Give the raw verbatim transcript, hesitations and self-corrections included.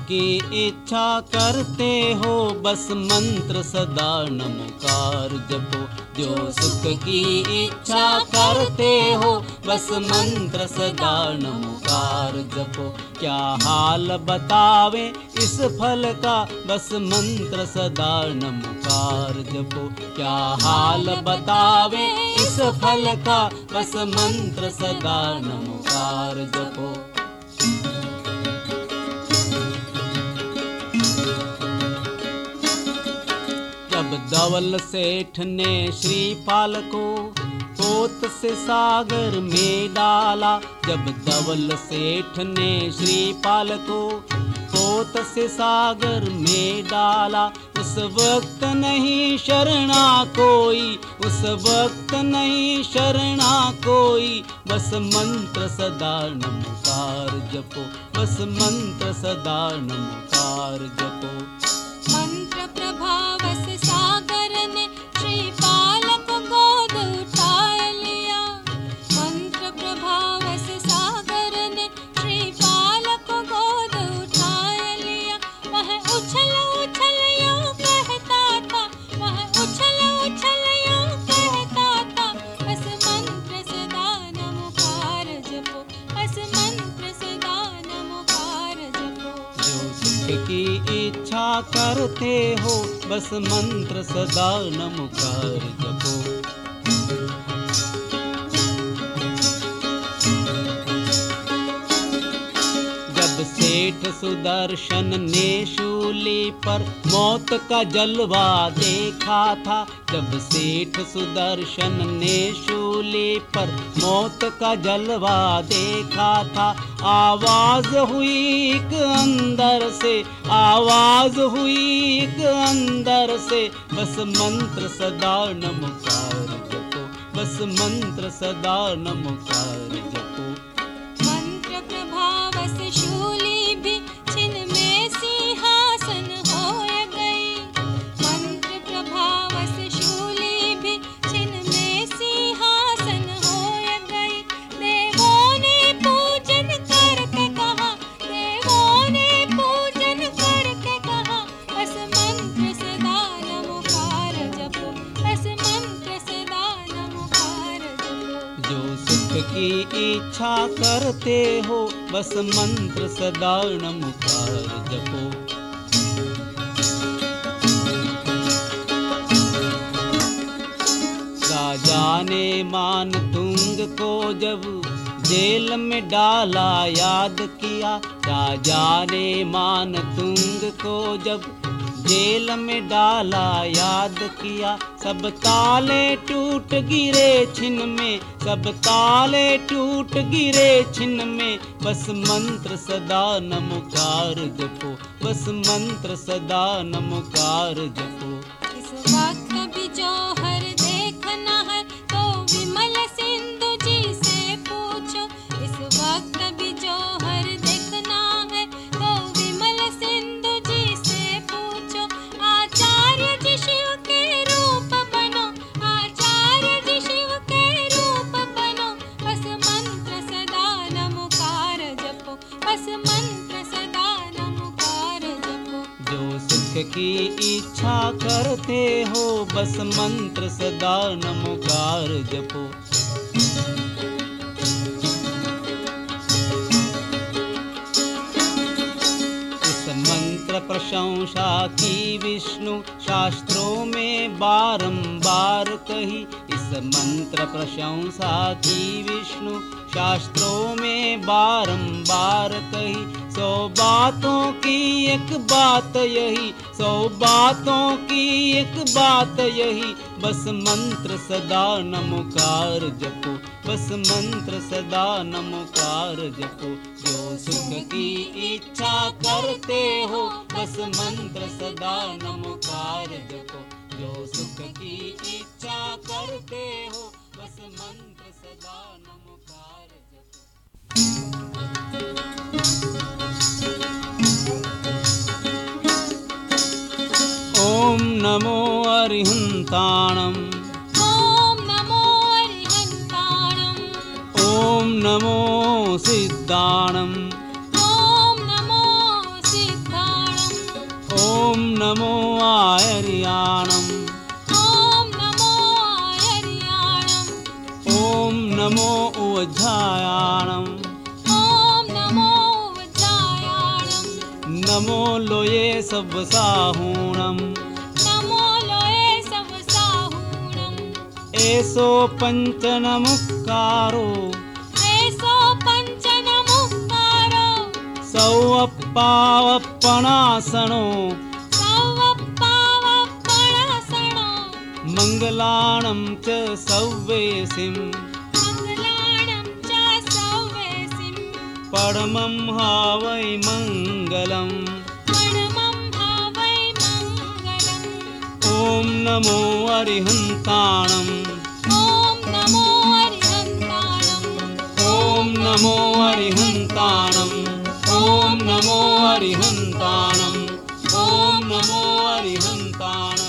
की इच्छा करते हो बस मंत्र सदा नमोकार जपो। जो सुख की इच्छा करते हो बस मंत्र सदा नमोकार जपो। क्या हाल बतावे इस फल का बस मंत्र सदा नमोकार जपो। क्या हाल बतावे इस फल का बस मंत्र सदा नमोकार जपो। जब धवल सेठ ने श्रीपाल को पोत से सागर में डाला। जब धवल सेठ ने श्रीपाल को पोत से सागर में डाला। उस वक्त नहीं शरणा कोई, उस वक्त नहीं शरणा कोई, बस मंत्र सदा नमोकार जपो। बस मंत्र सदा नमोकार जपो। मंत्र प्रभाव से सागर ने श्रीपाल को गोद उठा लिया। मंत्र प्रभाव से सागर ने श्रीपाल को गोद उठा लिया। वह उछल उछल यूं कहता था, वह उछल उछल यूं कहता था, बस मंत्र सदा नमोकार जपो। बस मंत्र सदा नमोकार जपो। जो सुख की इच्छा करते हो बस मंत्र सदा नमोकार जपो। जब सेठ सुदर्शन ने शूली पर मौत का जलवा देखा था। जब सेठ सुदर्शन ने शूली पर मौत का जलवा देखा था। आवाज हुई एक अंदर से, आवाज हुई एक अंदर से, बस मंत्र सदा नमोकार जपो। बस मंत्र सदा नमोकार जपो। मंत्र प्रभाव से शूली भी छिन में सिंहासन होय गई। मंत्र प्रभाव से शूली भी छिन में सिंहासन होय गई। देवों ने पूजन करके कहा, देवों ने पूजन करके कहा, बस मंत्र सदा नमोकार जपो। बस मंत्र सदा नमोकार जपो। जो सुख की इच्छा करते हो बस मंत्र सदा नमोकार जपो। राजा ने मान तुंग को जब जेल में डाला याद किया। राजा ने मान तुंग को जब जेल में डाला याद किया। सब ताले टूट गिरे छिन में, सब ताले टूट गिरे छिन में, बस मंत्र सदा नमोकार जपो। बस मंत्र सदा नमोकार जपो। इस वक्त भी जौहर देखना है तो विमल सिंधु जी से पूछो। इस वक्त भी जौहर देखना है तो विमल सिंधु जी से पूछो। आचार्य जी शिव के रूप बनो, आचार्य जी शिव के रूप बनो, बस मंत्र सदा नमोकार जपो। बस मंत्र सदा नमोकार जपो। जो सुख की इच्छा करते हो बस मंत्र सदा नमोकार जपो। इस मंत्र प्रशंसा की विष्णु शास्त्रों में बारंबार कही। इस मंत्र प्रशंसा की विष्णु शास्त्रों में बारंबार कही। सौ बातों की एक बात यही, सौ बातों की एक बात यही, बस मंत्र सदा नमोकार जपो। बस मंत्र सदा नमोकार जपो। जो सुख की इच्छा करते हो बस मंत्र सदा नमोकार जपो। जो सुख की इच्छा करते हो बस मंत्र सदा नमोकार जपो। ओम नमो अरिहंताणं, ओम नमो अरिहंताणं, ओम नमो सिद्धाणं, ओम नमो सिद्धाणं, ॐ नमो आयर्याणम् ॐ नमो आयर्याणम् ॐ नमो उज्जायाणम् ॐ नमो वज्रायाणम् नमो लोये सवसाहूणम् नमो लोये सवसाहूणम् एषो पञ्चनमुक्कारो एषो पञ्चनमुक्कारो सौवप्पावप्पणासनो सौवप्पावप्पणासनो मङ्गलाणं च सव्येसिं मङ्गलाणं च सव्येसिं परमं हा वै मङ्गलम् परमं हा वै मङ्गलम् ॐ नमो अरिहन्ताणम् ॐ नमो अरिहन्ताणम् ॐ नमो अरिहन्ताणम् ॐ नमो अरिहन्ताणम् ॐ नमो अरिहन्ताणम्